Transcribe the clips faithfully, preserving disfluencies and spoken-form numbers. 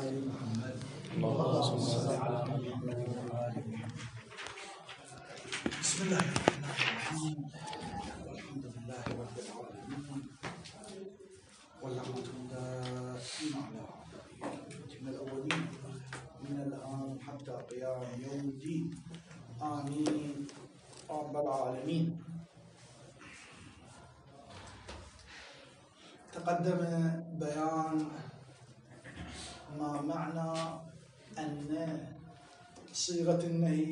آل محمد. اللهم صل على محمد وعلى آل محمد. بسم الله الرحمن الرحيم. والحمد لله رب العالمين، والنعمة دائمة على عباده من الأولين من الآن حتى قيام يوم الدين. آمين رب العالمين. تقدم بيان ما معنى أن صيغة النهي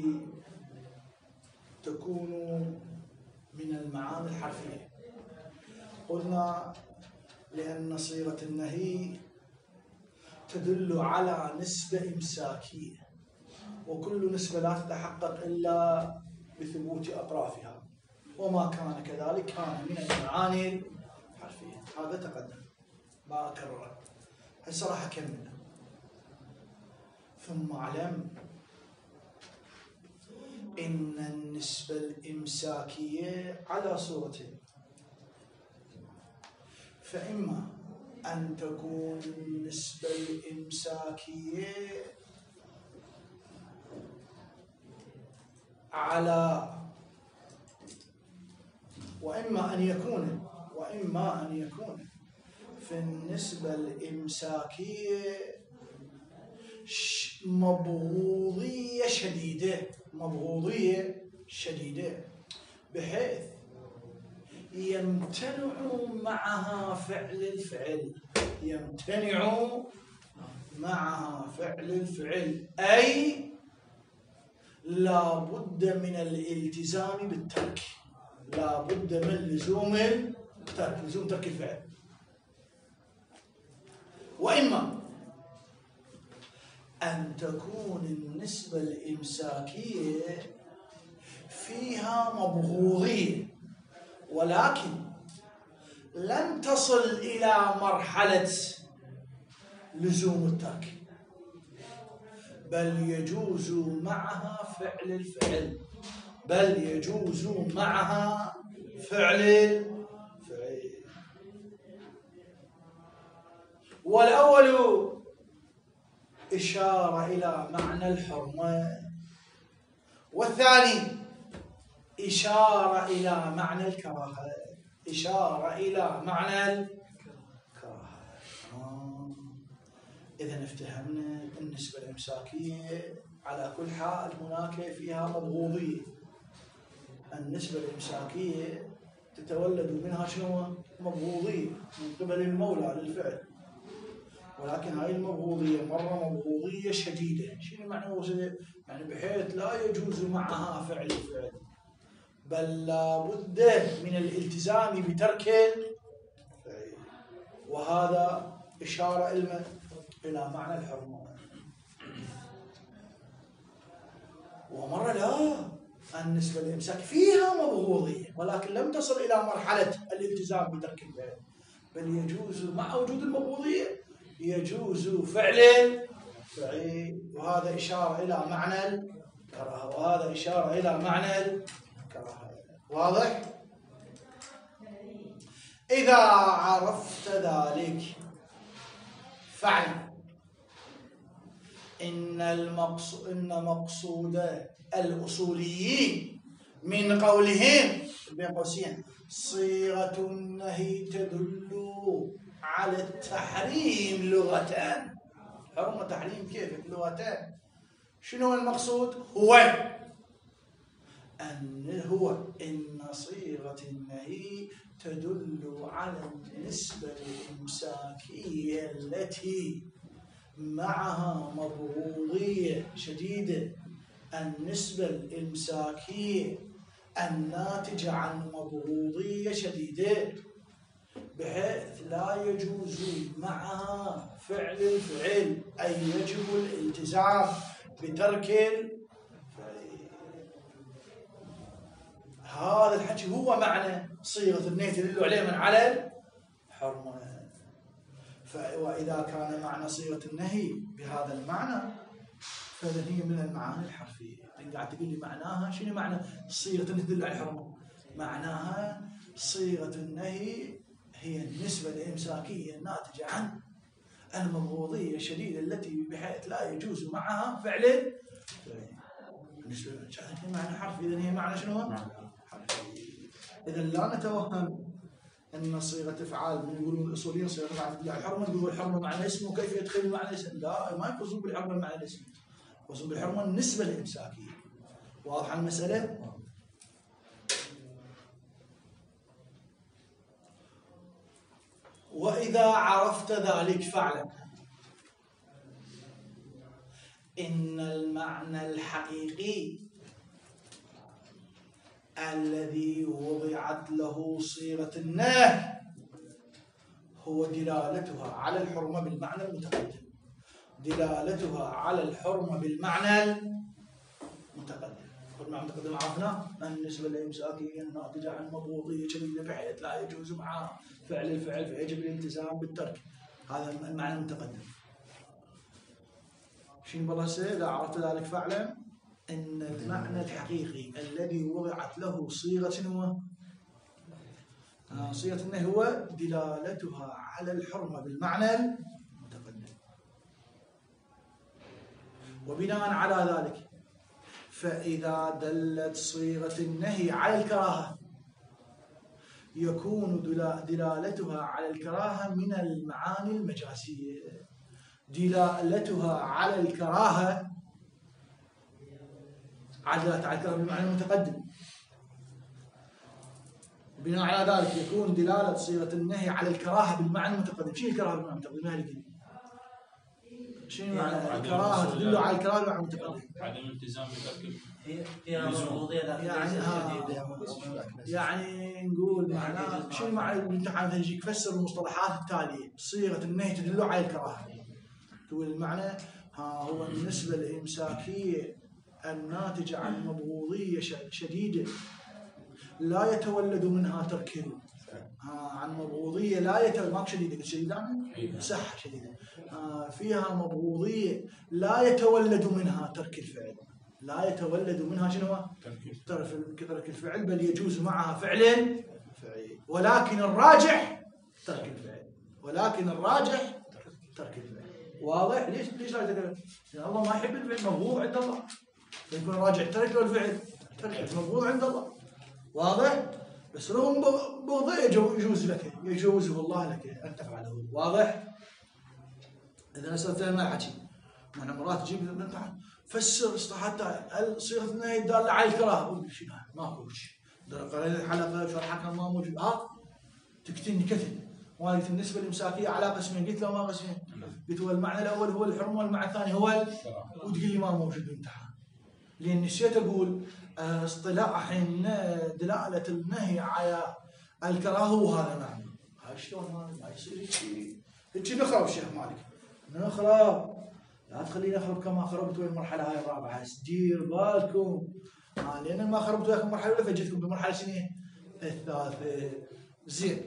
تكون من المعاني الحرفية. قلنا لأن صيغة النهي تدل على نسبة إمساكية، وكل نسبة لا تتحقق إلا بثبوت أطرافها، وما كان كذلك كان من المعاني الحرفية. هذا تقدم ما أكرره، هسه راح أكمله. ثم اعلم إن النسبة الإمساكية على صورتين، فإما أن تكون النسبة الإمساكية على وإما أن يكون وإما أن يكون في النسبة الإمساكية مبغوضية شديدة مبغوضية شديدة بحيث يمتنع معها فعل الفعل يمتنع معها فعل الفعل أي لا بد من الالتزام بالترك، لا بد من لزوم الترك، لزوم ترك الفعل. وإما أن تكون النسبة الإمساكية فيها مبغوضية، ولكن لن تصل إلى مرحلة لزوم الترك، بل يجوز معها فعل الفعل بل يجوز معها فعل الفعل. والأول إشارة إلى معنى الحرمة، والثاني إشارة إلى معنى الكراهة إشارة إلى معنى الكراهة. آه. إذا افتهمنا النسبة الإمساكية على كل حال هناك فيها مبغوضية. النسبة الإمساكية تتولد منها شنو؟ مبغوضية من قبل المولى للفعل، ولكن هاي المبغوضية مرة مبغوضية شديدة. شنو معنى مبغوضية؟ يعني بحيث لا يجوز معها فعل الفعل، بل لا بد من الالتزام بترك الفعل. وهذا إشارة إلى معنى الحرمة. ومرة لا، النسبة للإمساك فيها مبغوضية ولكن لم تصل إلى مرحلة الالتزام بترك الفعل، بل يجوز مع وجود المبغوضية يجوز فعل الفعل. وهذا إشارة إلى معنى الكراهة وهذا إشارة إلى معنى الكراهة. واضح؟ إذا عرفت ذلك فاعلم إن المقصود إن مقصود الأصوليين من قولهم بين قوسين صيغة النهي تدل على التحريم لغة. حرمة تحريم كيف لغة؟ شنو المقصود؟ هو أن هو إن صيغة النهي تدل على النسبة الإمساكية التي معها مبغوضية شديدة، النسبة الإمساكية الناتجة عن مبغوضية شديدة بحيث لا يجوز معها فعل الفعل، أي يجب الالتزام بترك الفعل. هذا الحكي هو معنى صيغة النهي تدل عليه من على الحرمة. وإذا كان معنى صيغة النهي بهذا المعنى فهذا هي من المعاني الحرفية. أنت قاعد تقول لي معناها شنو معنى صيغة النهي تدل على الحرمة؟ معناها صيغة النهي هي النسبة الإمساكية الناتجة عن المبغوضية الشديدة التي بحيث لا يجوز معها فعل. بالنسبة للمعنى معنى حرف، إذا هي معنى شنو؟ حرفي. إذا لا نتوهم أن صيغة أفعال من يقولون الأصوليين صيغة أفعال تدل على الحرمة، يقولون الحرمة معنى اسم وكيف يدخل معنى اسم؟ لا، ما يقصدون بالحرمة معنى الاسم، يقصدون بالحرمة النسبة الإمساكية. واضحة المسألة؟ وإذا عرفت ذلك فاعلم إن المعنى الحقيقي الذي وضعت له صيغة النهي هو دلالتها على الحرمة بالمعنى المتقدم. دلالتها على الحرمة بالمعنى المتقدم. والمعنى المتقدم عرفنا أن النسبة الإمساكية الناتجة عن مضبوطية شديدة بحيث لا يجوز معها فعل الفعل فيجب الالتزام بالترك. هذا المعنى المتقدم. شين بالله سي إذا عرفت ذلك فاعلم إن المعنى الحقيقي الذي وضعت له صيغة شنو؟ آه صيغة النهي هو دلالتها على الحرمة بالمعنى المتقدم. وبناء على ذلك فإذا دلت صيغة النهي على الكراهة يكون دلالتها على الكراهة من المعاني المجازية. دلالتها على الكراهة عدلت على الكراهة بالمعنى المتقدم. بناء على ذلك يكون دلالة صيغة النهي على الكراهة بالمعنى المتقدم. شنو الكراهة بالمعنى المتقدم؟ شنو معنى الكراهة؟ تدل على الكراهة بالمعنى المتقدم. عدم الالتزام بترك فيها مضبوطية يعني يعني نقول معناه شنو معنى الامتحان يجيك فسر المصطلحات التالية. صيغة النهي تدل على الكراهة. تقول المعنى ها هو النسبة الإمساكية الناتجة عن مبغوضية شديدة لا يتولد منها ترك. ها عن مبغوضية لا يتولد ماك شديدة شديدة صح شديدة. فيها مبغوضية لا يتولد منها ترك الفعل. لا يتولد منها شنو؟ ترك الفعل، بل يجوز معها فعل فعل ولكن الراجح ترك الفعل. ولكن الراجح ترك الفعل. واضح؟ ليش ليش لا تقول؟ لأن الله ما يحب الفعل، مبغوض عند الله. يكون راجع ترك له الفعل، ترك مبغوض عند الله. واضح؟ بس رغم بغضه يجوز لك، يجوزه الله لك أن تفعله. واضح؟ إذا أسألت ما الحكي، أنا مرات تجيب الامتحان فسر اصطلاحات هل صيغة النهي دالة على الكراهة؟ أقول شيء ماكو شيء. قرينا الحلقة شرحها كان ما موجود. ها تكتني كتل. وانا قلت النسبة الإمساكية على قسمين، قلت له ما قسمين. قلت هو المعنى الأول هو الحرمة والمعنى الثاني هو ال... وتقول لي ما موجود بالامتحان. لأن نسيت أقول اصطلاح دلالة النهي على الكراهة هو هذا معنى. هاي شلون ما يصير هيك هيك نخرب شيخ مالك. نخرب. لا تخليني أخرب كما خربت وين المرحلة هاي الرابعة. دير بالكم. آه لأن ما خربت وياكم مرحلة ولا فجيتكم بمرحلة سنة الثالثة. زين.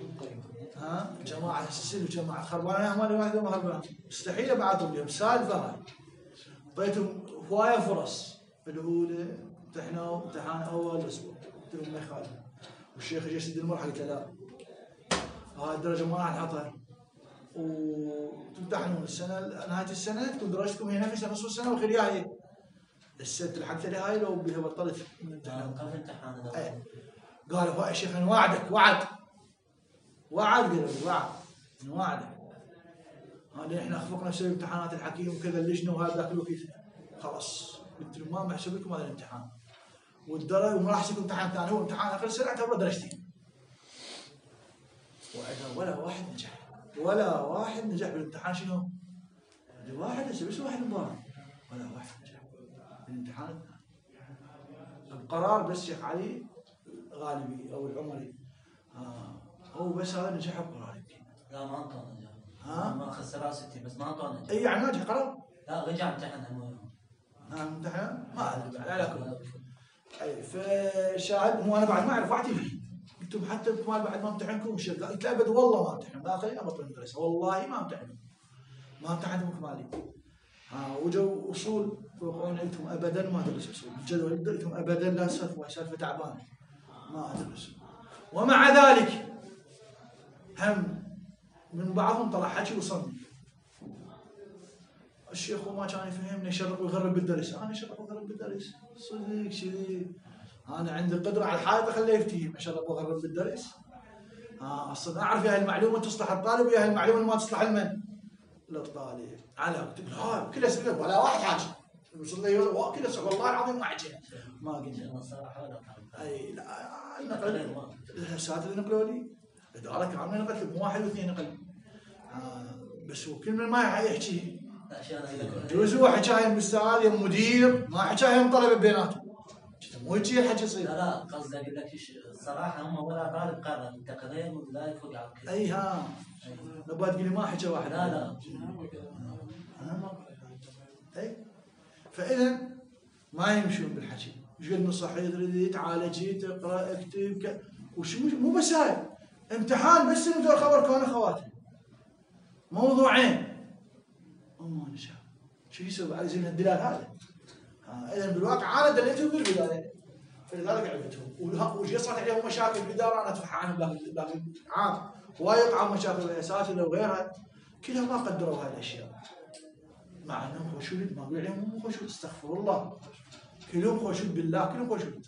ها جماعة السل وجماعة خربانة ما لي واحد ما خربان. مستحيل أبعثهم لهم سالفة هاي. أعطيتهم هواية فرص. الأولى امتحنوا امتحان أول أسبوع. قلت لهم ما يخالف. والشيخ جالس يدير المرحلة قلت لا. هاي الدرجة ما راح نحطها. وتمتحنون السنة نهاية السنة تكون درجتكم هي نفسها نصف السنة والخير هي. السنة الحق لي هاي لو بها بطلت الامتحان. كم امتحان هذا؟ قالوا هو يا شيخ أنا وعدك وعد. وعد قالوا وعد. أنا وعدك. هذا إحنا أخفقنا بسبب امتحانات الحكيم وكذا اللجنة وهذا ذاك الوقت خلاص. قلت له ما محسوب لكم هذا الامتحان. والدرجة وما راح يصير امتحان ثاني هو امتحان آخر السنة اعتبره درجتين. ولا واحد نجح. ولا واحد نجح بالامتحان. شنو؟ واحد بس واحد مبارك. ولا واحد نجح بالامتحان. القرار بس شيخ علي غالبي او العمري. آه. هو بس هذا نجح بقرار يمكن. لا ما انطى نجح. ها؟ ما اخذ سراستي بس ما انطى نجح. اي يعني ناجح قرار؟ لا رجع امتحن هم. ها امتحن؟ ما ادري على كل. اي فشاهد مو انا بعد ما اعرف واعتبر. قلت حتى بعد ما امتحنكم الشيخ قلت لا ابد والله ما امتحن. لا خليني ابطل المدرسه والله ما امتحن. ما امتحنتم كمالي. ها وجو اصول وقعون قلتم ابدا ما ادرس اصول. الجدول قلتم ابدا لا سالفه سالفه تعبانه. ما ادرس. ومع ذلك هم من بعضهم طلع حكي وصمم. الشيخ وما كان يفهمني يشرق ويغرب بالدرس، انا اشرق ويغرب بالدرس صدق كذي. انا عندي قدره على الحائط اخليه يفتهم، اشرق ويغرب بالدرس. اه اصلا اعرف يا المعلومه تصلح الطالب ويا المعلومه ما تصلح لمن؟ للطالب. على تقول ها كل اسئله ولا واحد حاجه وصل لي كل اسئله والله العظيم ما حكينا ما قلنا. اي لا نقل الاساتذه نقلوا لي اداره كامله نقلت مو واحد واثنين نقل. آه بس هو كل من ما يحكي جوز هو حكايه الاستاذ يا مدير ما حكايه من طلبه بيناتهم مو هيك الحكي يصير. لا لا قصدي اقول لك الصراحه هم ولا طالب قرر انت قريب ولا يفوق على كذا. اي ها نبغى تقول لي ما حكى واحد. لا لا اي فاذا ما يمشون بالحكي. ايش قد نصحي تريد يتعالجي تقرا اكتب وش مو بس هاي امتحان بس انه خبر كون اخواتي موضوعين وما نشاف شو يسوي على زين الدلال هذا. آه اذا بالواقع انا دليتهم بالبدايه فلذلك عرفتهم وش صارت عليهم مشاكل بالاداره انا اتفحى عنهم باقي عام ويقع مشاكل الاساتذه وغيرها كلها ما قدروا هاي الاشياء مع انهم خوشود ما اقول عليهم مو خوشود استغفر الله كلهم خوشود بالله كلهم خوشود.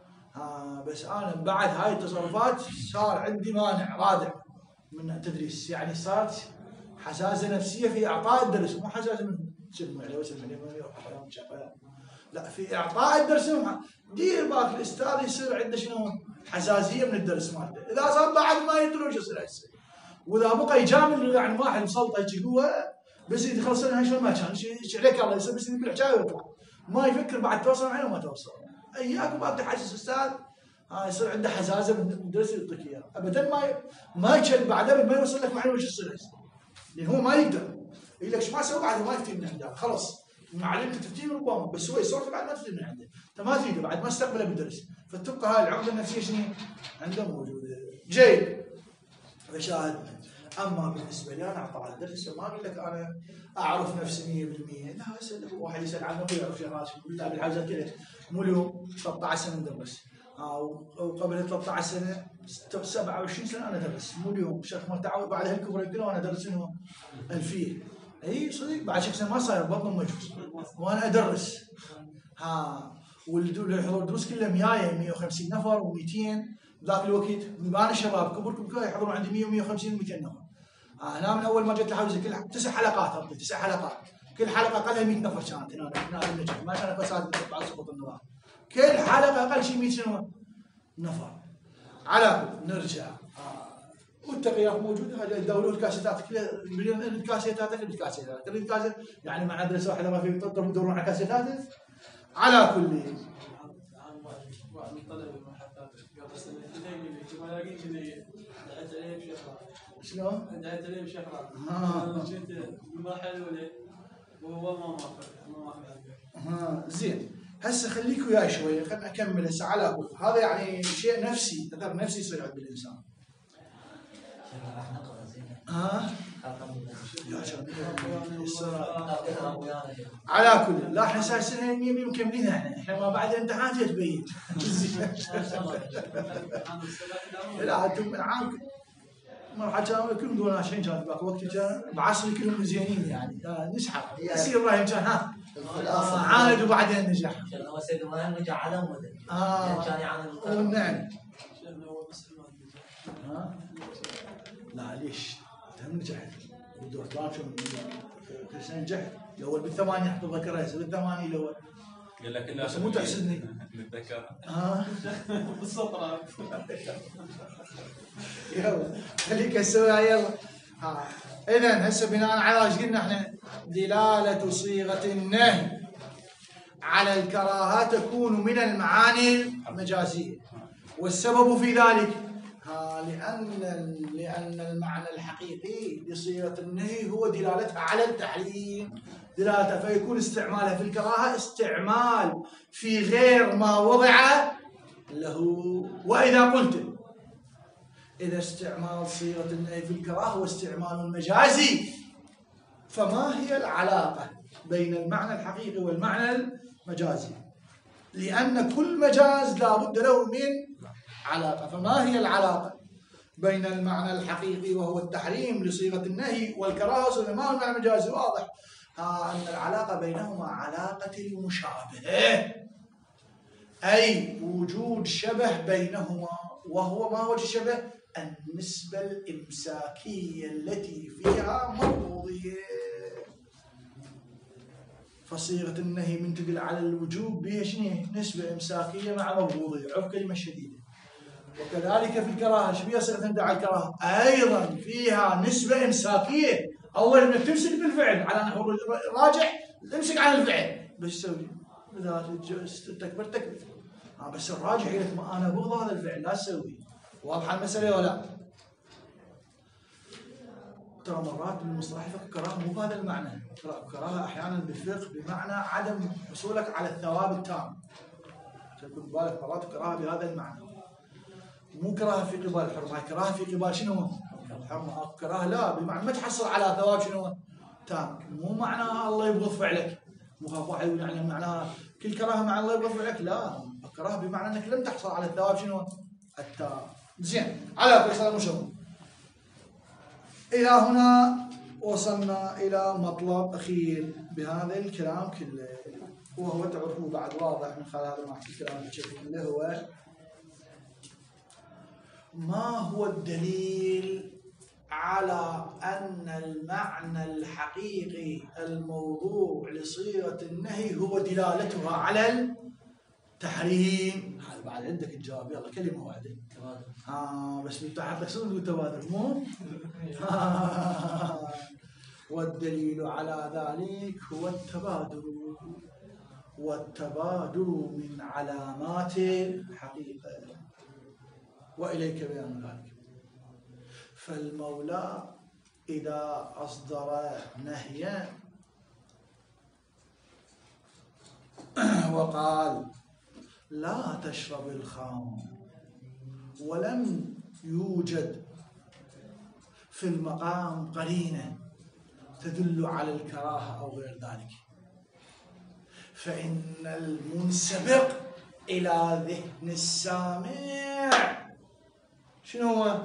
آه بس انا بعد هاي التصرفات صار عندي مانع رادع من التدريس يعني صارت حساسه نفسيه في اعطاء الدرس مو حساسه من سلم عليه وسلم عليه لا في اعطاء الدرس. دير بالك الاستاذ يصير عنده شنو حساسيه من الدرس مالته اذا صار بعد ما يدري وش يصير هسه واذا بقى يجامل يعني واحد مسلطه يجي هو بس يدخل سنه شلون ما كان ايش عليك الله يصير بس يقول الحكايه ويطلع ما يفكر بعد توصل معي وما توصل. اياك وما تحسس استاذ ها يصير عنده حساسه من الدرس يعطيك اياه ابدا ما ما يشل بعده ما يوصل لك معلومه وش يصير هسه لان هو ما يقدر يقول لك ايش ما سوى بعد ما يفتي من عنده خلاص معلمك تفتي من ربما بس هو يصرف بعد ما تفتي من عنده انت ما تريده بعد ما استقبله بالدرس فتبقى هاي العقده النفسيه شنو عنده موجوده. جيد فشاهد. اما بالنسبه لي انا اعطى على الدرس ما اقول لك انا اعرف نفسي مية بالمية لا اسال واحد يسال عنه ويعرف شغلات لا بالحاجات كذا مو اليوم ثلاثة عشر سنه ندرس وقبل ثلاثة عشر سنه سبعة وعشرين سنه انا ادرس مو اليوم شيخ مرتعب بعد هالكبر كله وانا ادرس انه الفيه اي صدق بعد شيء سنه ما صاير بطن مجوز وانا ادرس ها واللي يحضر دروس كلها مية مية وخمسين نفر ومئتين ذاك الوقت انا شباب كبركم كلها يحضرون عندي مية ومية وخمسين ومئتين نفر. هنا من اول ما جيت الحوزه كلها تسع حلقات ابطي تسع حلقات كل حلقه اقلها مئة نفر كانت هنا هنا النجف ما كان فساد بعد سقوط النظام كل حلقه اقل شيء مئة نفر. على نرجع والتغييرات موجوده هذه الدوله والكاسيتات كلها الكاسيتات الكاسيتات الكاسيتات يعني مع مدرسه واحده ما في يدورون على كاسيتات. على كل شلون؟ دعيت عليه بشيخ رابع. جيت ما حلو لي وهو ما موافق ما موافق. ها زين هسه خليك وياي شويه خلنا اكمل هسه على اقول هذا يعني شيء نفسي اثر نفسي يصير عند الانسان. ها يا على كل لا احنا صار سنه مية مية مكملين احنا احنا ما بعد الامتحان تبين. لا انتم العام مرحله كانوا كلهم دون عشرين كانت باك وقت كان بعصري كلهم زينين يعني نسحب يصير ابراهيم كان ها عاند وبعدين نجح. هو سيد ابراهيم نجح على امه اه كان يعاند نعم. ها لا ليش؟ هم نجحت ودور بانشون كل سنه نجحت الاول بالثمانيه احط ذكرها بالثمانيه الاول قال لك بس مو تحسدني نتذكرها ها بالسطره يلا خليك اسويها يلا. ها اذا هسه بناء على ايش قلنا احنا دلاله صيغه النهي على الكراهه تكون من المعاني المجازيه والسبب في ذلك ها لان لان المعنى الحقيقي لصيغه النهي هو دلالتها على التحريم دلالتها فيكون استعمالها في الكراهه استعمال في غير ما وضع له. واذا قلت إذا استعمال صيغة النهي في الكراهة هو استعمال المجازي فما هي العلاقة بين المعنى الحقيقي والمعنى المجازي؟ لأن كل مجاز لا بد له من علاقة. فما هي العلاقة بين المعنى الحقيقي وهو التحريم لصيغة النهي والكراهة؟ ما هو المعنى المجازي؟ واضح ها أن العلاقة بينهما علاقة المشابهة، أي وجود شبه بينهما. وهو ما وجه الشبه؟ النسبة الإمساكية التي فيها مبغوضية. فصيغة النهي من تدل على الوجوب بها شنو؟ نسبة إمساكية مع مبغوضية، عرف كلمة شديدة. وكذلك في الكراهة، ايش فيها صيغة تدل على الكراهة؟ أيضا فيها نسبة إمساكية. أول إنك تمسك بالفعل على نحو راجح، تمسك على الفعل بس تسوي إذا تكبر تكبر. آه بس الراجح يقول لك ما أنا أبغض هذا الفعل لا تسوي. واضحة المسألة ولا؟ ترى مرات بالمصطلح الفقهي كراهة مو بهذا المعنى، كراهة أحيانا بالفقه بمعنى عدم حصولك على الثواب التام. تكون بالك مرات كراهة بهذا المعنى، مو كراهة في قبال الحرمة، كراهة في قبال شنو؟ الحرمة. كراهة لا بمعنى ما تحصل على ثواب شنو؟ تام. مو معنى الله يبغض فعلك، مو واحد يقول يعني معناها كل كراهة مع الله يبغض فعلك، لا، الكراهة بمعنى انك لم تحصل على الثواب شنو؟ التام. زين، على كل صار مشروع. إلى هنا وصلنا إلى مطلب أخير بهذا الكلام كله، وهو تعرفوه بعد واضح من خلال هذا الكلام بشكل كله، هو ما هو الدليل على أن المعنى الحقيقي الموضوع لصيغة النهي هو دلالتها على التحريم؟ هذا بعد عندك الجواب، يلا كلمة واحدة. آه بس بتاعت لك صدق تبادل مو؟ آه والدليل على ذلك هو التبادل، والتبادل من علامات الحقيقة، وإليك بيان ذلك. فالمولى إذا أصدر نهيا وقال لا تشرب الخمر، ولم يوجد في المقام قرينة تدل على الكراهة أو غير ذلك، فإن المنسبق إلى ذهن السامع شنو هو؟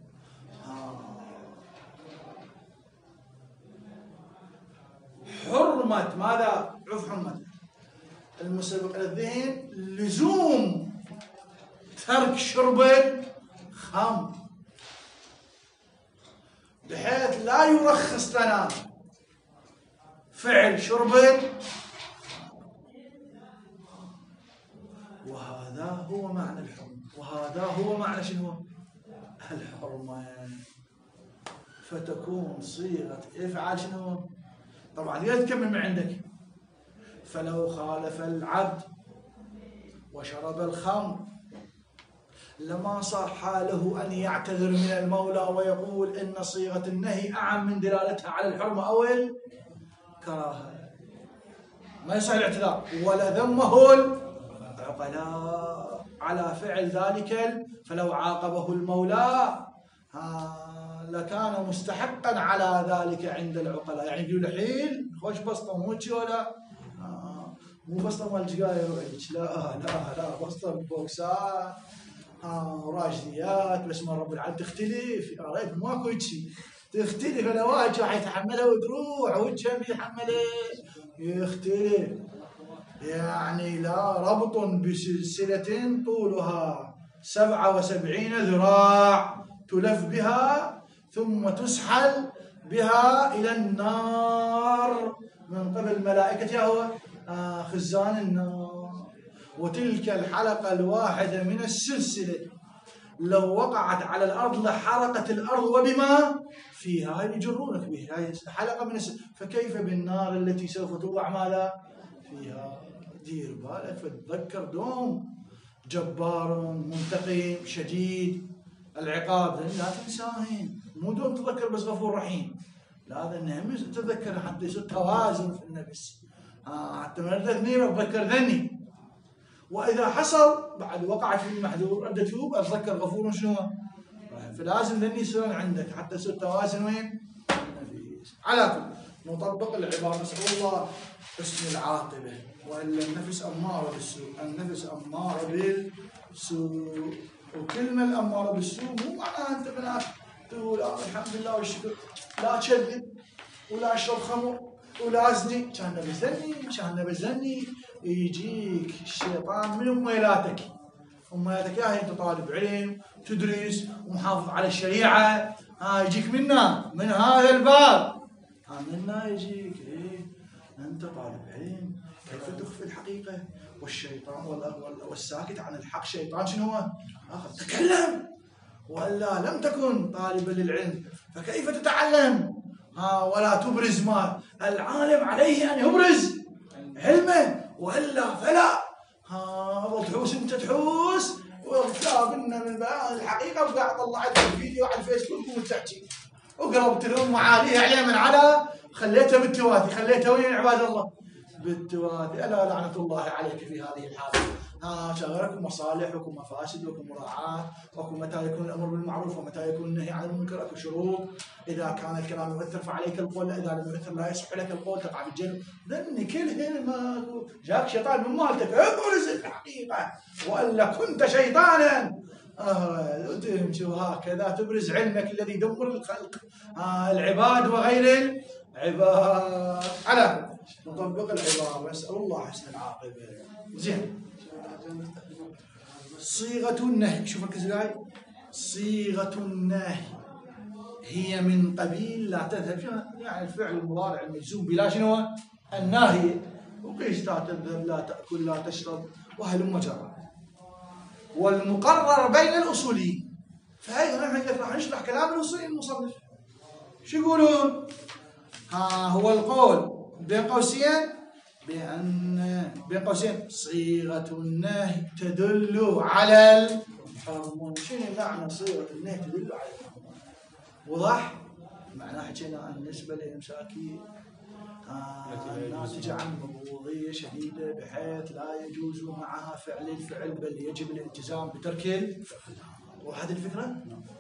حرمة ماذا؟ عرف حرمة المنسبق إلى الذهن لزوم ترك شرب الخمر، بحيث لا يرخص لنا فعل شرب، وهذا هو معنى الحرمة، وهذا هو معنى شنو؟ الحرمة. فتكون صيغة افعل شنو؟ طبعا لا تكمل من عندك. فلو خالف العبد وشرب الخمر لما صح له أن يعتذر من المولى ويقول إن صيغة النهي أعم من دلالتها على الحرمة أو الكراهة، ما يصح الاعتذار. ولا ذمه العقلاء على فعل ذلك، فلو عاقبه المولى لكان مستحقا على ذلك عند العقلاء. يعني يقول الحين خوش بسطة مو ولا آه مو بسطة مال جقاير وعيش، لا لا لا بسطة بوكسات آه راجليات، بس ما رب العالمين تختلف. يا ريت ماكو شيء تختلف. انا واجه حيتحملها وتروح وجهه بيتحمله يختلف. يعني لا ربط بسلسلة طولها سبعة وسبعين ذراع تلف بها ثم تسحل بها إلى النار من قبل ملائكة هو آه خزان النار. وتلك الحلقة الواحدة من السلسلة لو وقعت على الأرض لحرقت الأرض وبما فيها. هاي يجرونك بها، هاي حلقة من السلسلة. فكيف بالنار التي سوف توضع ماذا فيها؟ دير بالك فتذكر دوم جبار منتقم شديد العقاب، لا تنساهن. مو دوم تذكر بس غفور رحيم، لا هذا النهم تذكر حتى يصير توازن في النفس. آه حتى من ذني اتذكر ذني، واذا حصل بعد وقعت في المحذور ارد اتوب اتذكر غفور شنو. فلازم ذني يصيرون عندك حتى يصير توازن وين؟ النفس. على كل نطبق العباره، نسال الله حسن العاقبه. والا النفس اماره بالسوء، النفس اماره بالسوء. وكلمه الاماره بالسوء مو معناها انت بنات تقول الحمد لله والشكر لا تكذب ولا اشرب خمر ولازني كان بزني كان بزني يجيك الشيطان من اميلاتك اميلاتك يا انت طالب علم تدرس ومحافظ على الشريعه ها يجيك منا من هذا الباب ها منا يجيك ايه انت طالب علم كيف تخفي الحقيقه والشيطان والساكت عن الحق شيطان شنو هو؟ اخر تكلم والا لم تكن طالبا للعلم فكيف تتعلم؟ ها ولا تبرز ما العالم عليه ان يبرز علمه والا فلا ها تحوس انت تحوس وتقابلنا من بيان الحقيقه وقاعد طلعت الفيديو على الفيسبوك وتحكي وقربت لهم معاليه عليه من على خليته بالتواتي خليته وين عباد الله بالتواتي الا لعنه الله عليك في هذه الحاله ها شغلكم مصالح وكم مفاسد وكم مراعاه وكم متى يكون الامر بالمعروف ومتى يكون النهي عن المنكر اكو شروط اذا كان الكلام يؤثر فعليك القول اذا لم يؤثر لا يصح لك القول تقع بالجنب ذن كلهن ما جاك شيطان من مالتك ابرز الحقيقه والا كنت شيطانا آه تمشي وهكذا تبرز علمك الذي يدمر الخلق آه العباد وغير العباد على نطبق العباره نسال الله حسن العاقبه زين صيغة النهي شوف ركز معي صيغة النهي هي من قبيل لا تذهب يعني الفعل المضارع المجزوم بلا شنو الناهي وقيس لا تذهب لا تأكل لا تشرب وهلم جرى والمقرر بين الأصوليين فأيضا نحن راح نشرح كلام الأصوليين المصنف شو يقولون؟ ها هو القول بين قوسين بأن بين قوسين صيغة النهي تدل على الحرمة شنو معنى صيغة النهي تدل على الحرمة؟ وضح؟ معناه حكينا بالنسبة للإمساكية ناتجة عن مبغوضية شديدة بحيث لا يجوز معها فعل الفعل بل يجب الالتزام بترك الفعل وهذه الفكرة؟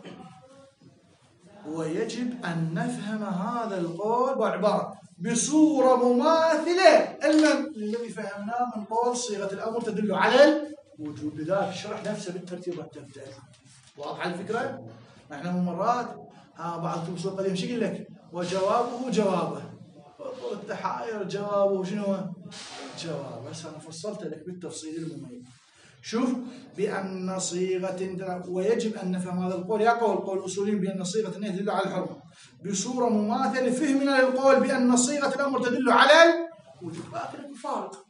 ويجب أن نفهم هذا القول بعبارة بصورة مماثلة الذي فهمناه من قول صيغة الأمر تدل على الوجوب بذلك الشرح نفسه بالترتيب والتبديل واضحة الفكرة؟ نحن مرات ها بعض الفصول القديم شو يقول لك وجوابه جوابه التحاير جوابه شنو جوابه بس أنا فصلت لك بالتفصيل المميز شوف بأن صيغة ويجب أن نفهم هذا القول يقول قول الأصوليين بأن صيغة النهي تدل على الحرمة بصورة مماثلة فهمنا للقول بأن صيغة الأمر تدل على الوجوب لكن فارق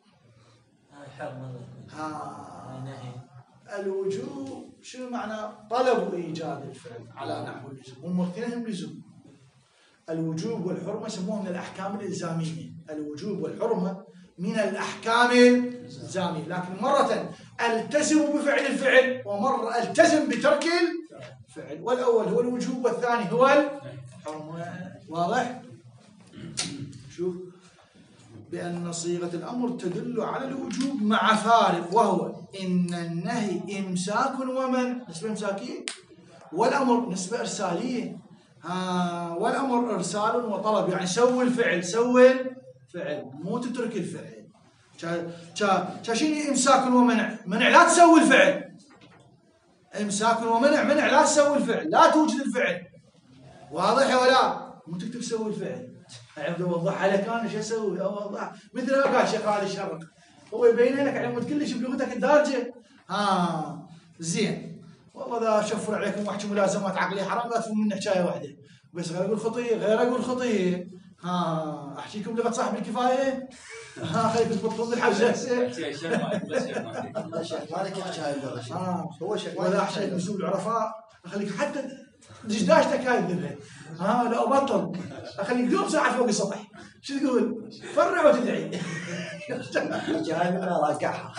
ها الوجوب شنو معنى طلب إيجاد الفعل على نحو اللزوم هم اثنينهم لزوم الوجوب والحرمة يسموها من الأحكام الإلزامية الوجوب والحرمة من الأحكام الإلزامية لكن مرة التزم بفعل الفعل ومرة التزم بترك الفعل والأول هو الوجوب والثاني هو الحرمة واضح؟ شوف بأن صيغة الأمر تدل على الوجوب مع فارق وهو إن النهي إمساك ومنع نسبة إمساكية والأمر نسبة إرسالية ها والأمر إرسال وطلب يعني سوي الفعل سوي الفعل مو تترك الفعل شاشيني إمساك ومنع منع لا تسوي الفعل إمساك ومنع منع لا تسوي الفعل لا توجد الفعل واضح ولا مو تكتب سوي الفعل عبد اوضح لك انا شو اسوي اوضح مثل ما قال شيخ خالد الشرق هو يبين لك على كلش بلغتك الدارجه ها زين والله اذا اشفر عليكم واحكي ملازمات عقليه حرام لا تفهموا مني حكايه واحده بس غير اقول خطيه غير اقول خطيه ها احكيكم لغه صاحب الكفايه ها خليكم تبطلون الحاجه شيخ مالك يحكي هاي اللغه ها هو شيخ ولا احكي مسؤول العرفاء اخليك حتى دشداشتك هاي الذبه ها لا ابطل اخليك دوب ساعه فوق السطح شو تقول؟ فرع وتدعي جاي منها راجعها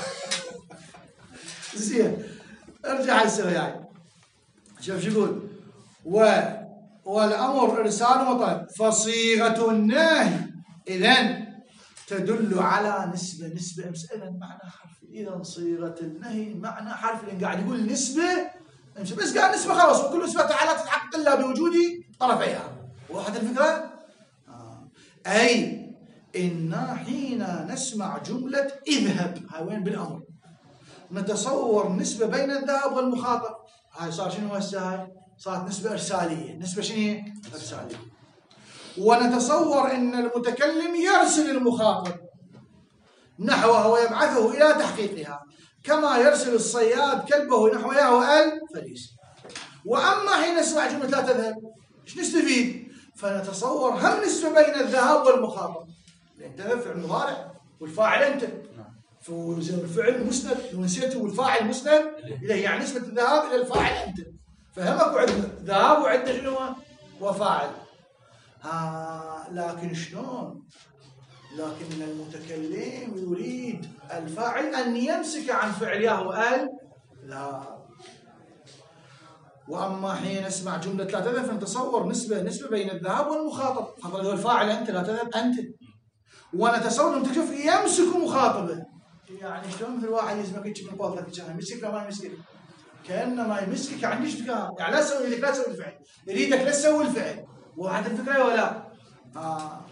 زين ارجع هسه يعني شوف شو يقول و والامر ارسال وطلب فصيغه النهي اذا تدل على نسبه نسبه اذا معنى حرف اذا صيغه النهي معنى حرف لان قاعد يقول نسبه بس قال نسبه خلاص وكل نسبه تعالى تتحقق الا بوجود طرفيها واحد الفكره آه. اي إنا حين نسمع جمله اذهب هاي وين بالامر نتصور نسبه بين الذهاب والمخاطب هاي صار شنو هسه هاي صارت نسبه ارساليه نسبه شنو ارساليه ونتصور أن المتكلم يرسل المخاطب نحوها ويبعثه إلى تحقيقها، كما يرسل الصياد كلبه نحو يهوى الفريسة. وأما حين نسمع جملة لا تذهب، ايش نستفيد؟ فنتصور هم نسبة بين الذهاب والمخاطب، لأن تذهب فعل مضارع والفاعل أنت، فالفعل مسند ونسيته والفاعل مسند إليه، يعني نسبة الذهاب إلى الفاعل أنت، فهمك وعندنا ذهاب وعندنا شنو وفاعل. ها لكن شلون؟ لكن المتكلم يريد الفاعل أن يمسك عن فعل يهوى لا. وأما حين نسمع جملة لا تذهب فنتصور نسبة نسبة بين الذهاب والمخاطب، خاطر هو الفاعل أنت، لا تذهب أنت، ونتصور أن تشوف يمسك مخاطبه، يعني شلون مثل واحد يزمك من قوتك يمسك ما يمسك، كأنما يمسكك عن ايش بكام، يعني لا تسوي لك لا تسوي الفعل، يريدك لا تسوي الفعل، وحتى الفكرة ولا آه.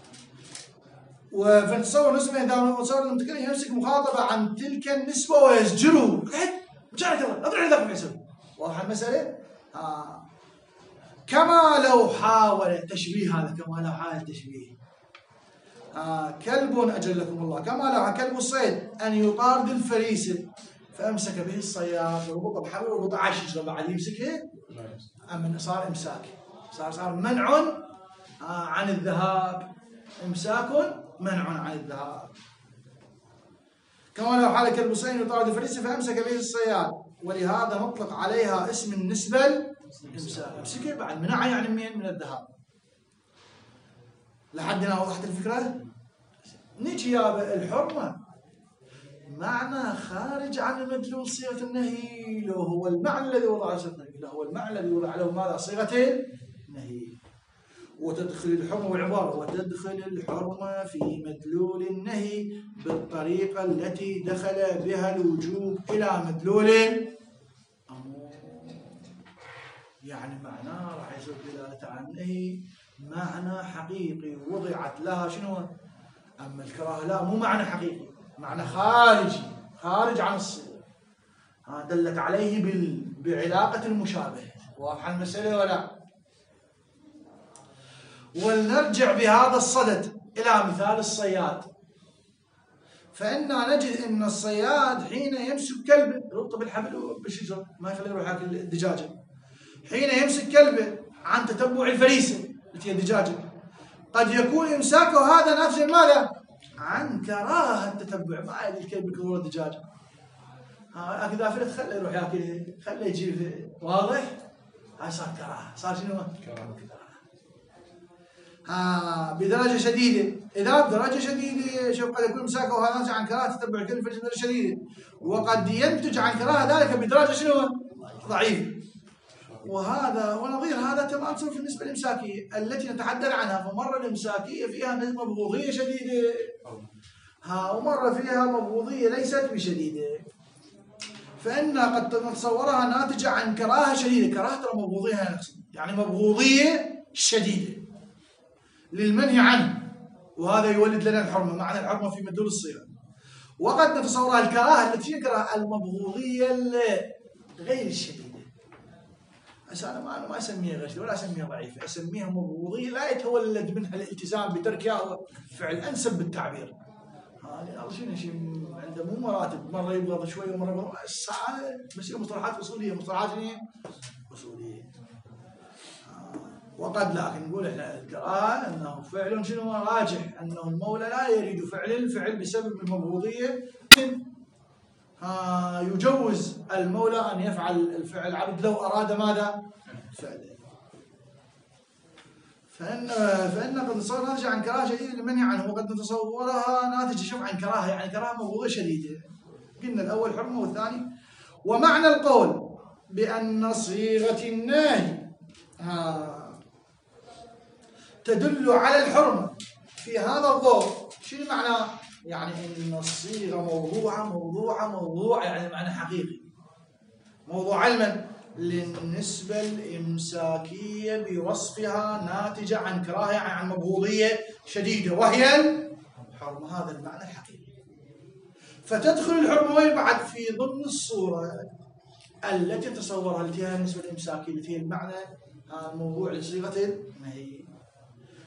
وفنتصور نسبة إذا نتصور المتكلم يمسك مخاطبة عن تلك النسبة ويزجره، جعلك الله أضرع ذاك يسوي، واضح المسألة؟ آه. كما لو حاول تشبيه، هذا كما لو حاول تشبيه آه. كلب أجلكم الله، كما لو كلب الصيد أن يطارد الفريسة فأمسك به الصياد وربط بحبل وربط عشش بعد يمسكه، أما صار إمساك، صار صار منع آه عن الذهاب، إمساك منع عن الذهاب. كما لو حال كلب الصيد يطارد الفريسة فأمسك به الصياد، ولهذا نطلق عليها اسم النسبة الإمساك، أمسكه بعد منع يعني من من الذهاب. لحدنا وضحت الفكرة؟ نجي يا الحرمة معنى خارج عن مدلول صيغة النهي، لو هو المعنى الذي وضع صيغة النهي، لو هو المعنى الذي وضع له ماذا صيغة النهي. وتدخل الحرمة والعبارة، وتدخل الحرمة في مدلول النهي بالطريقة التي دخل بها الوجوب إلى مدلول الأمور، يعني معناه راح يصير دلالة عن النهي معنى حقيقي وضعت لها شنو؟ أما الكراهة لا، مو معنى حقيقي، معنى خارجي خارج عن الصيغة، دلت عليه بال... بعلاقة المشابهة. واضحة المسألة ولا؟ ولنرجع بهذا الصدد إلى مثال الصياد، فإننا نجد أن الصياد حين يمسك كلبه يربطه بالحبل وبالشجرة ما يخليه يروح ياكل الدجاجة، حين يمسك كلبه عن تتبع الفريسة التي هي الدجاجة، قد يكون إمساكه هذا ناتجا ماذا؟ عن كراهة تتبع، ما يدري الكلب بكبر الدجاجة، ها إذا فلت خليه يروح ياكل، خليه يجيب، واضح؟ هاي صار كراهة، صار شنو؟ كراهة. ها بدرجة شديدة، إذا بدرجة شديدة شوف قد يكون إمساكه هذا ناتج عن كراهة تتبع الكلب بدرجة شديدة، وقد ينتج عن كراهة ذلك بدرجة شنو؟ ضعيفة. وهذا ونظير هذا تمام في النسبة الإمساكية التي نتحدث عنها، فمرة الإمساكية فيها مبغوضية شديدة، ها ومرة فيها مبغوضية ليست بشديدة، فإن قد نتصورها ناتجة عن كراهة شديدة، كراهة مبغوضية نقصد يعني مبغوضية شديدة للمنهي عنه، وهذا يولد لنا الحرمة، معنى الحرمة في مدلول الصيغة. وقد نتصورها الكراهة التي يكره المبغوضية غير الشديدة، بس أنا ما أنا ما أسميها غش ولا أسميها ضعيفة، أسميها مبغوضية لا يتولد منها الالتزام بتركها فعل أنسب بالتعبير. هذا الله شنو شيء عنده مو مراتب، مرة يبغض شوي ومرة يبغض، بس مصطلحات أصولية، مصطلحات أصولية. وقد لكن نقول احنا الكراهة انه فعل شنو راجح، انه المولى لا يريد فعل الفعل بسبب المبغوضية، آه يجوز المولى ان يفعل الفعل العبد لو اراد ماذا؟ فعله. فان فان قد نتصور ناتج عن كراهة شديدة للمنهي عنه، وقد نتصورها ناتج شوف عن كراهة، يعني كراهة مبغوضية شديدة. قلنا الاول حرمة والثاني. ومعنى القول بان صيغة النهي آه تدل على الحرمة في هذا الضوء، شنو معناه؟ يعني ان الصيغة موضوعة موضوعة موضوع يعني معنى حقيقي، موضوع علما للنسبة الإمساكية بوصفها ناتجة عن كراهة يعني عن مبغوضية شديدة وهي الحرمة، هذا المعنى الحقيقي. فتدخل الحرمة وين بعد؟ في ضمن الصورة التي تصورها التي هي النسبة الإمساكية التي هي المعنى الموضوع لصيغة النهي.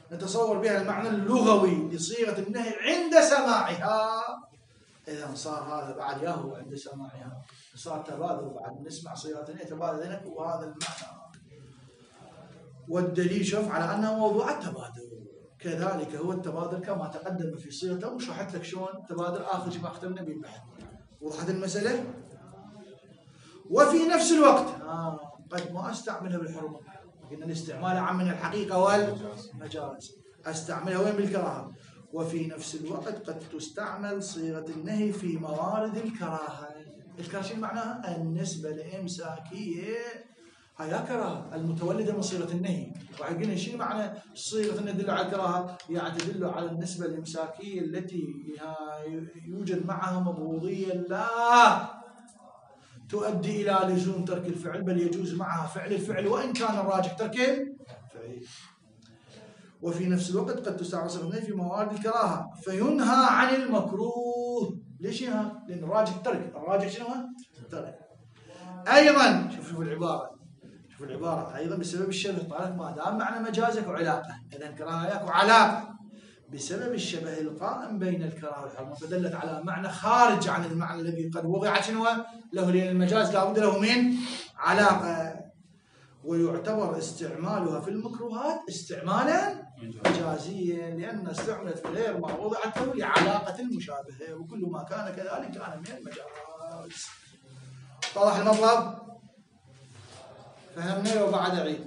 نتصور بها المعنى اللغوي لصيغة النهي عند سماعها. إذا صار هذا بعد ياهو عند سماعها، صار تبادل بعد نسمع صيغة النهي تبادل وهذا المعنى. والدليل شوف على أنه موضوع التبادل، كذلك هو التبادل كما تقدم في صيغته. وشرحت لك شلون التبادل آخر شيء ما اختمنا به البحث. وضحت المسألة؟ وفي نفس الوقت آه قد ما أستعملها بالحرمة، قلنا الاستعمال عام من الحقيقة والمجاز، أستعملها وين؟ بالكراهة. وفي نفس الوقت قد تستعمل صيغة النهي في موارد الكراهة. الكراهة شو معناها؟ النسبة الإمساكية هاي كراهة المتولدة من صيغة النهي. وقد قلنا شنو معنى صيغة النهي تدل على الكراهة؟ يعني تدل على النسبة الإمساكية التي يوجد معها مبغوضية لا تؤدي إلى لزوم ترك الفعل، بل يجوز معها فعل الفعل وإن كان الراجح ترك الفعل. وفي نفس الوقت قد تستعمل صيغة النهي في موارد الكراهة فينهى عن المكروه. ليش ينهى؟ لأن الراجح ترك، الراجح شنو؟ ترك. أيضا شوف شوف العبارة، شوف العبارة أيضا بسبب الشبه. طالت ما دام معنى مجازك وعلاقة، إذا كراهة وعلاقة بسبب الشبه القائم بين الكراهة والحرمة، فدلت على معنى خارج عن المعنى الذي قد وضعت شنو له، لأن المجاز لابد له من علاقة. ويعتبر استعمالها في المكروهات استعمالا مجازيا لأن استعملت في غير ما وضعت له لعلاقة المشابهة، وكل ما كان كذلك كان من المجاز. واضح المطلب؟ فهمنا وبعد عيد.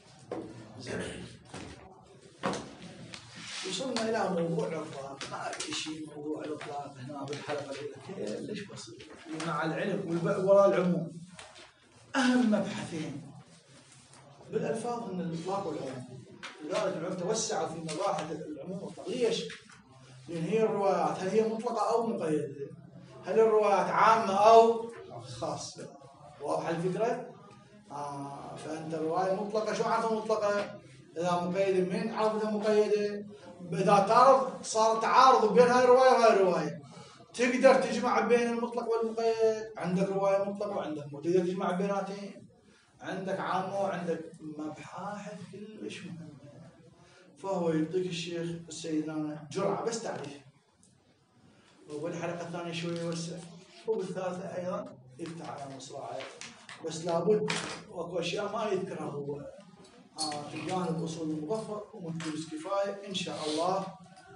وصلنا إلى موضوع الإطلاق. ما في شيء موضوع الإطلاق هنا بالحلقة الأولى كلش بسيط مع العلم وراء العموم. أهم مبحثين بالألفاظ من الإطلاق والعموم، لذلك العلماء توسعوا في مباحث العموم والإطلاق. ليش؟ لأن هي الروايات هل هي مطلقة أو مقيدة؟ هل الروايات عامة أو خاصة؟ واضحة الفكرة؟ آه فأنت الرواية مطلقة شو عرفها مطلقة؟ إذا مقيدة من عرفتها مقيدة. إذا تعرض صار تعارض بين هاي الرواية وهاي الرواية، تقدر تجمع بين المطلق والمقيد. عندك رواية مطلقة وعندك تقدر تجمع بيناتين، عندك عامة وعندك مباحث كلش مهمة. فهو يعطيك الشيخ السيدنا جرعة بس تعريف، وبالحلقة الثانية شوية يوسع، وبالثالثة أيضا يفتح على مصراعي، بس لابد واكو أشياء ما يذكرها هو آه في جانب أصول المظفر ومدرس كفاية إن شاء الله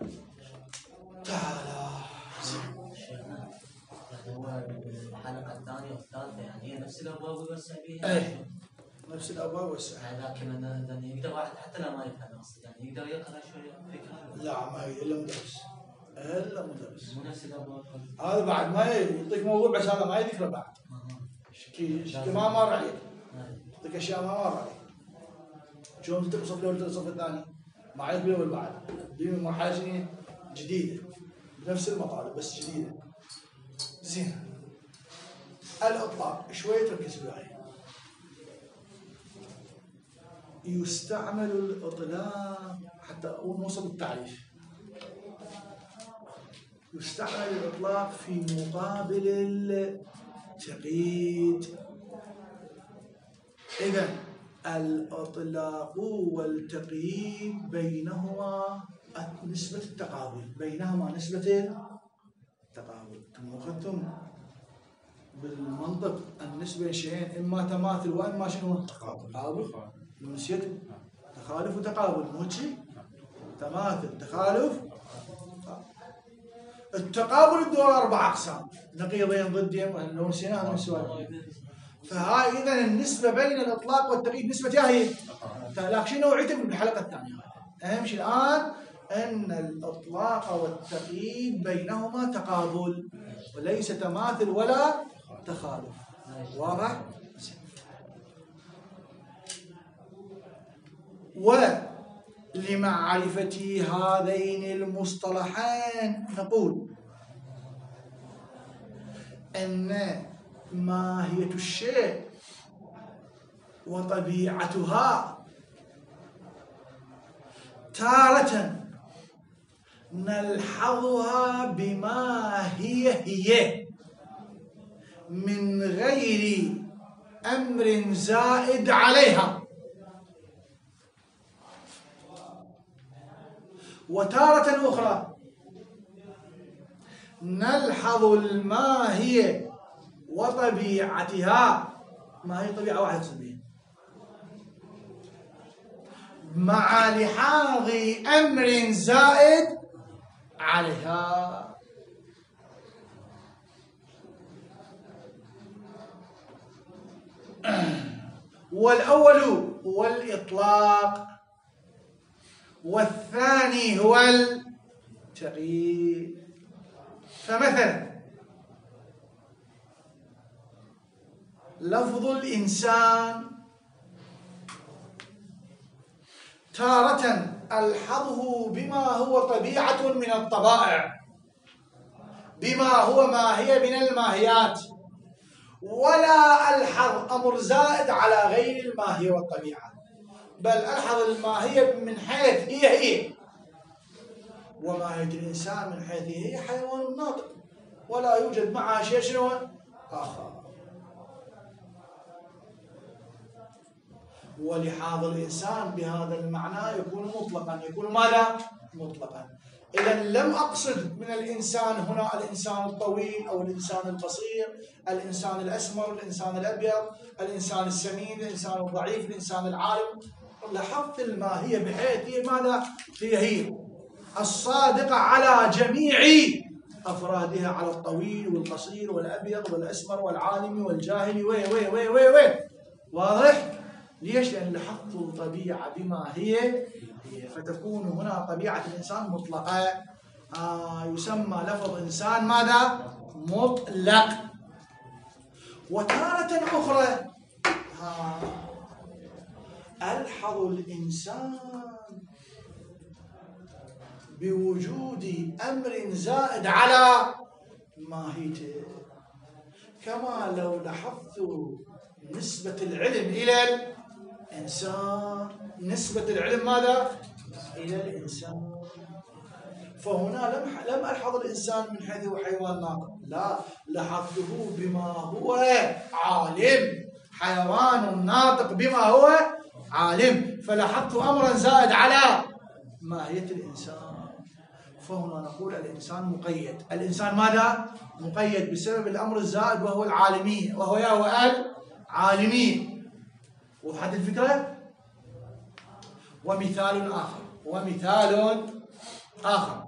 تعالى. هو الحلقة الثانية والثالثة يعني هي نفس الأبواب يوسع بها؟ إيه نفس الأبواب والسع. لكن مثلا يقدر واحد حتى لو ما يفهم أصلا يعني يقدر يقرأ شوية فكرة؟ لا ما هي إلا مدرس، إلا مدرس. مو نفس الأبواب. هذا بعد ما يعطيك موضوع بس هذا ما يذكره بعد. شكي شكي ما مر عليك. يعطيك أشياء ما مر عليك. شلون تقصف الأول الصف الثاني؟ ما عليك بالأول بعد. دي مرحلة جديدة بنفس المطالب بس جديدة. زين. الإطلاق شوية تركز وياي. يستعمل الإطلاق حتى نوصل للتعريف. يستعمل الإطلاق في مقابل التقييد. إذن الإطلاق والتقييد بينهما نسبة التقابل، بينهما نسبة التقابل. كما أخذتم بالمنطق النسبة شيئين إما تماثل وإما شنو؟ تقابل. نسيت تخالف وتقابل مو شيء؟ تماثل تخالف. التقابل الدور أربع أقسام، نقيضين ضدين لو نسيناها من السؤال. فهاي إذا النسبة بين الإطلاق والتقييد نسبة جاهية. لكن شنو نوعيته بالحلقة الثانية. أهم شيء الآن أن الإطلاق والتقييد بينهما تقابل وليس تماثل ولا تخالف. واضح؟ ولمعرفة هذين المصطلحين نقول أن ماهية الشيء وطبيعتها تارة نلحظها بما هي هي من غير أمر زائد عليها، وتارة أخرى نلحظ الماهية وطبيعتها. ما هي طبيعة واحدة تصبيه مع لحاظ أمر زائد عليها. والأول هو الإطلاق، والثاني هو التقييد. فمثلا لفظ الإنسان تارة ألحظه بما هو طبيعة من الطبائع، بما هو ماهية من الماهيات، ولا ألحظ أمر زائد على غير الماهية والطبيعة، بل ألحظ الماهية من حيث هي هي، وماهية الإنسان من حيث هي حيوان ناطق ولا يوجد معها شيء شنو آخر. ولحاظ الإنسان بهذا المعنى يكون مطلقا، يكون ماذا؟ مطلقا. إذا لم أقصد من الإنسان هنا الإنسان الطويل أو الإنسان القصير، الإنسان الأسمر، الإنسان الأبيض، الإنسان السمين، الإنسان الضعيف، الإنسان العالم. لاحظت الماهية بحيث هي ماذا؟ هي هي الصادقة على جميع أفرادها، على الطويل والقصير والأبيض والأسمر والعالم والجاهل وي وي وي وي وي. واضح؟ ليش؟ لأن لاحظت الطبيعة بما هي هي، فتكون هنا طبيعة الإنسان مطلقة. آه يسمى لفظ إنسان ماذا؟ مطلق. وتارة أخرى آه ألحظ الإنسان بوجود أمر زائد على ماهيته، كما لو لاحظت نسبة العلم إلى الإنسان، نسبة العلم ماذا؟ إلى الإنسان. فهنا لم لم ألحظ الإنسان من حيث هو حيوان ناطق، لا، لاحظته بما هو عالم، حيوان ناطق بما هو عالم، فلاحظت أمرا زائد على ماهية الإنسان. فهنا نقول الإنسان مقيد. الإنسان ماذا؟ مقيد بسبب الأمر الزائد وهو العالمية، وهو يا هو العالمية. وضحت الفكرة؟ ومثال آخر ومثال آخر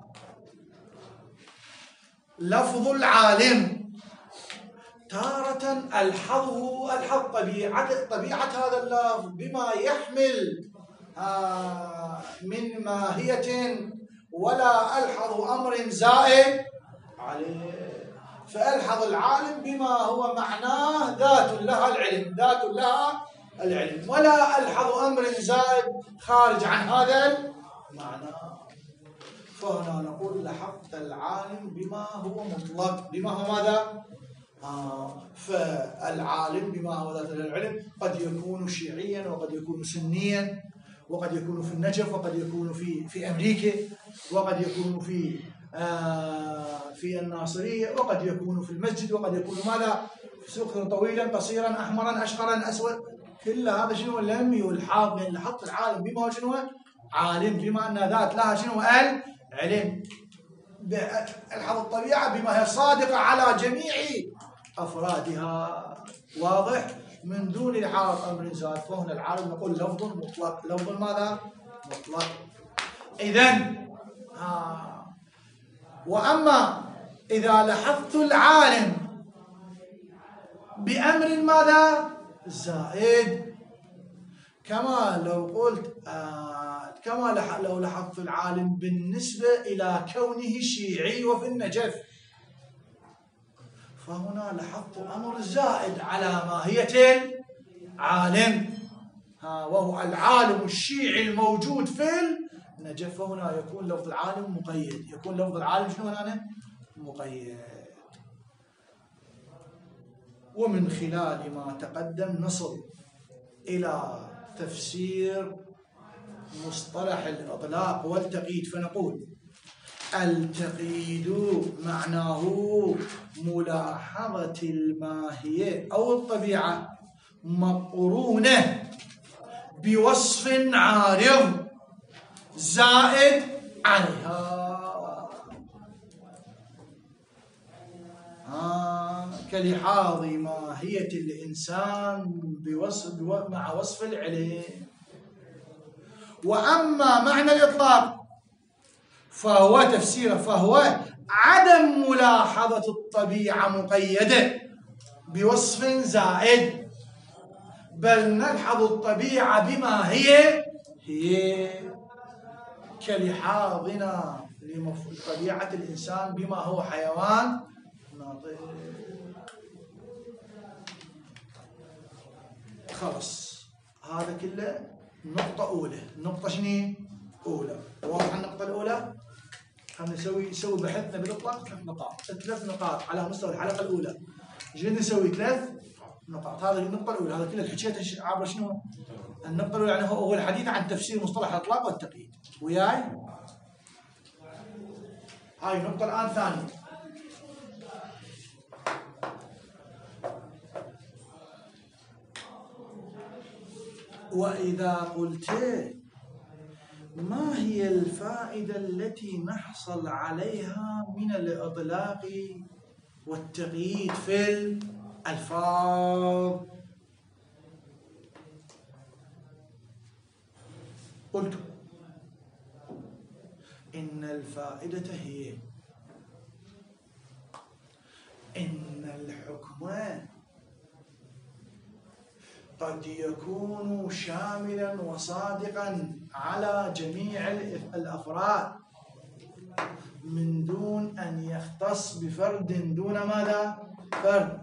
لفظ العالم تارة ألحظه ألحظ طبيعة طبيعة هذا اللفظ بما يحمل آه من ماهية، ولا ألحظ أمر زائد عليه، فألحظ العالم بما هو معناه ذات لها العلم، ذات لها العلم، ولا ألحظ أمر زائد خارج عن هذا المعنى. فهنا نقول لحظت العالم بما هو مطلق، بما هو ماذا؟ آه فالعالم بما هو ذات العلم قد يكون شيعيا، وقد يكون سنيا، وقد يكون في النجف، وقد يكون في في أمريكا، وقد يكون في آه في الناصرية، وقد يكون في المسجد، وقد يكون ماذا؟ في سوق طويلا قصيرا أحمرا أشقرا أسود. كل هذا شنو؟ لم يلحظ، لأن لحظت العالم بما هو شنو؟ عالم، بما أن ذات لها شنو؟ العلم. الحظ الطبيعة بما هي صادقة على جميع أفرادها. واضح؟ من دون لحاظ أمر زائد. فهنا العالم نقول لفظ مطلق، لفظ ماذا؟ مطلق. إذن آه. وأما إذا لاحظت العالم بأمر ماذا؟ زائد، كما لو قلت آه كما لو لاحظت العالم بالنسبة إلى كونه شيعي وفي النجف، فهنا لاحظت أمر زائد على ماهية العالم، ها وهو العالم الشيعي الموجود في النجف. فهنا يكون لفظ العالم مقيد، يكون لفظ العالم شنو هنا؟ مقيد. ومن خلال ما تقدم نصل إلى تفسير مصطلح الإطلاق والتقييد. فنقول التقييد معناه ملاحظة الماهية أو الطبيعة مقرونة بوصف عارض زائد عليها. آه كلحاظ ماهية الإنسان بوصف مع وصف العلم. وأما معنى الإطلاق فهو تفسيره فهو عدم ملاحظة الطبيعة مقيدة بوصف زائد، بل نلحظ الطبيعة بما هي هي، كلحاظنا لطبيعة الإنسان بما هو حيوان ناطق. خلص هذا كله نقطة أولى. النقطة شنو؟ أولى. واضح النقطة الأولى؟ خلينا نسوي نسوي بحثنا بالإطلاق ثلاث نقاط، ثلاث نقاط على مستوى الحلقة الأولى. جينا نسوي ثلاث نقاط. هذه النقطة الأولى، هذا كله حكيته عبر شنو؟ النقطة الأولى يعني هو الحديث عن تفسير مصطلح الإطلاق والتقييد. وياي؟ هاي النقطة الآن ثانية. وإذا قلت ما هي الفائدة التي نحصل عليها من الإطلاق والتقييد في الألفاظ؟ قلت إن الفائدة هي إن الحكم قد يكون شاملا وصادقا على جميع الأفراد من دون أن يختص بفرد دون ماذا؟ فرد.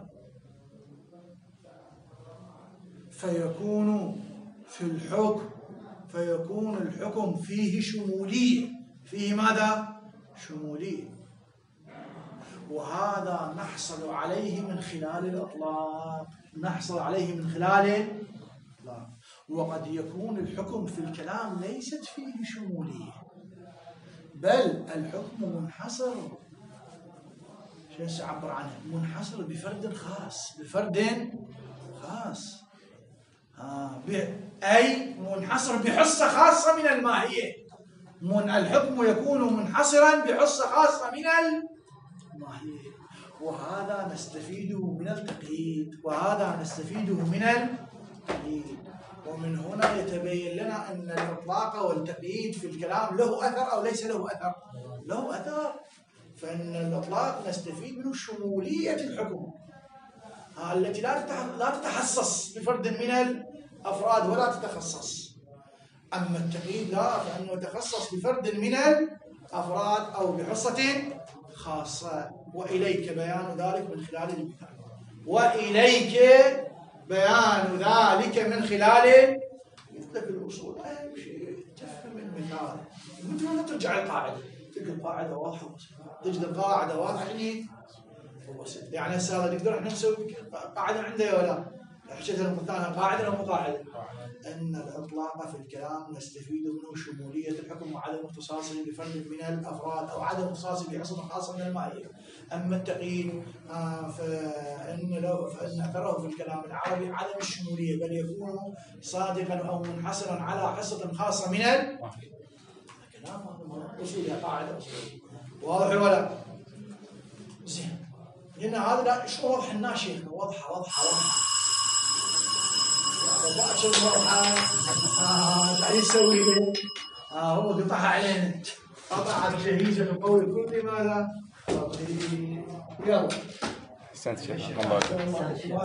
فيكون في الحكم فيكون الحكم فيه شمولية. فيه ماذا؟ شمولية. وهذا نحصل عليه من خلال الإطلاق. نحصل عليه من خلال الإطلاق. وقد يكون الحكم في الكلام ليست فيه شمولية، بل الحكم منحصر، شو سأعبر عنه؟ منحصر بفرد خاص، بفرد خاص. آه أي منحصر بحصة خاصة من الماهية. من الحكم يكون منحصرا بحصة خاصة من الماهية. وهذا نستفيده من التقييد، وهذا نستفيده من التقييد. ومن هنا يتبين لنا أن الإطلاق والتقييد في الكلام له أثر أو ليس له أثر؟ له أثر. فإن الإطلاق نستفيد منه شمولية الحكم التي لا تتحسس بفرد من الأفراد ولا تتخصص. أما التقييد لا، فإنه يتخصص بفرد من الأفراد أو بحصة خاصة. وإليك بيان ذلك من خلال المثال. وإليك بيان ذلك من خلال مثل الأصول. أهم شيء تفهم المثال. مثل ما ترجع القاعدة، تلقى القاعدة واضحة وبسيطة. تجد القاعدة واضحة يعني وبسيطة. يعني هسه هذا نقدر احنا نسوي قاعدة عنده ولا؟ حكيت لهم ثانية قاعدة أو مو قاعدة؟ أن الإطلاق في الكلام نستفيد منه شمولية الحكم وعدم اختصاصه بفرد من الأفراد أو عدم اختصاصه بحصة خاصة من الماهية. أما التقييد آه فإن لو فإن أثره في الكلام العربي عدم الشمولية، بل يكون صادقا أو منحصرا على حصة خاصة من الماهية. كلام أصولي، قاعدة أصولية. واضح ولا؟ زين. لأن هذا شو واضح الناس شيخنا؟ واضحة واضحة واضحة. باكر واضحة. آه قاعد يسوي له؟ آه هو قطعها علينا. قطع الجهيزة القوي كل ماذا؟ يلا. أحسنت شيخ الله.